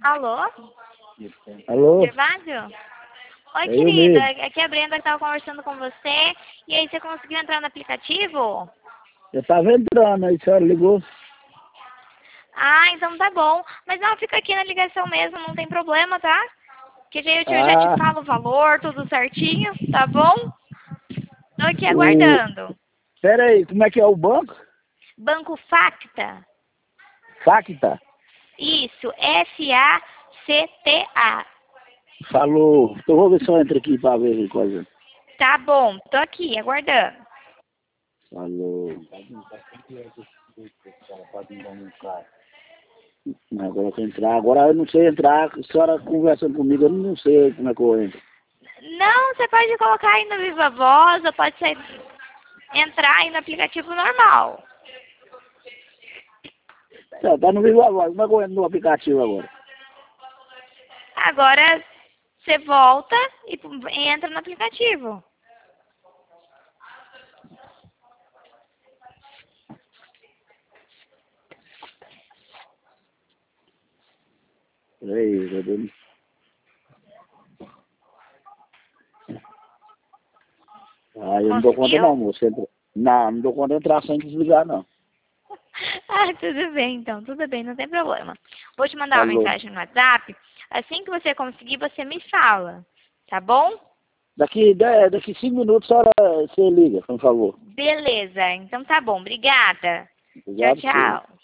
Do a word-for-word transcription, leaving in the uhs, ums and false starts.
Alô? Alô? Gervásio? Oi, É eu querida. mesmo. Aqui é a Brenda que estava conversando com você. E aí, você conseguiu entrar no aplicativo? Eu tava entrando, aí a senhora ligou. Ah, então tá bom. Mas não, fica aqui na ligação mesmo, não tem problema, tá? Que daí eu te- eu já te Ah, falo o valor, tudo certinho, tá bom? Tô aqui o... aguardando. Pera aí, como é que é o banco? Banco Facta. Facta. Isso, F A C T A. Falou. Então vou ver se eu entro aqui pra ver que coisa. Tá bom, tô aqui aguardando. Falou. Agora eu vou entrar. Agora eu não sei entrar. A senhora conversando comigo, eu não sei como é que eu entro. Não, você pode colocar aí no Viva Voz, ou pode ser, entrar aí no aplicativo normal. Tá, tá no Viva agora. Como é que eu entro no aplicativo agora? Agora você volta e pu- entra no aplicativo. Peraí, eu dou... Ah, eu não dou conta Conseguiu? não, moço. Entra... Não, não dou conta de entrar sem desligar, não. Ah, tudo bem então, tudo bem, não tem problema. Vou te mandar uma Falou. mensagem no WhatsApp. Assim que você conseguir, você me fala. Tá bom? Daqui, dez, daqui cinco minutos a senhora você liga, por favor. Beleza, então tá bom. Obrigada. Tchau, Obrigado, senhor. tchau.